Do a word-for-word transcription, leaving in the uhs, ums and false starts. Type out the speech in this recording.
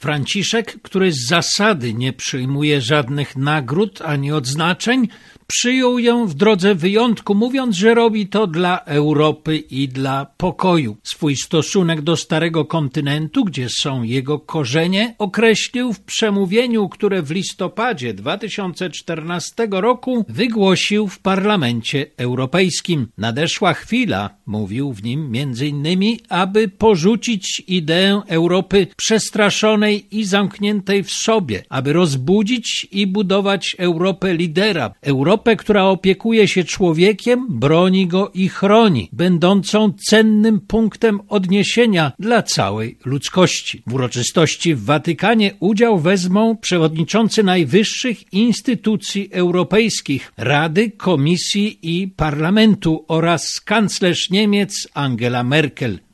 Franciszek, który z zasady nie przyjmuje żadnych nagród ani odznaczeń, przyjął ją w drodze wyjątku, mówiąc, że robi to dla Europy i dla pokoju. Swój stosunek do Starego Kontynentu, gdzie są jego korzenie, określił w przemówieniu, które w listopadzie dwa tysiące czternastego roku wygłosił w Parlamencie Europejskim. Nadeszła chwila, mówił w nim między innymi, aby porzucić ideę Europy przestraszonej i zamkniętej w sobie, aby rozbudzić i budować Europę lidera, Europę, która opiekuje się człowiekiem, broni go i chroni, będącą cennym punktem odniesienia dla całej ludzkości. W uroczystości w Watykanie udział wezmą przewodniczący najwyższych instytucji europejskich, Rady, Komisji i Parlamentu oraz kanclerz Niemiec Angela Merkel.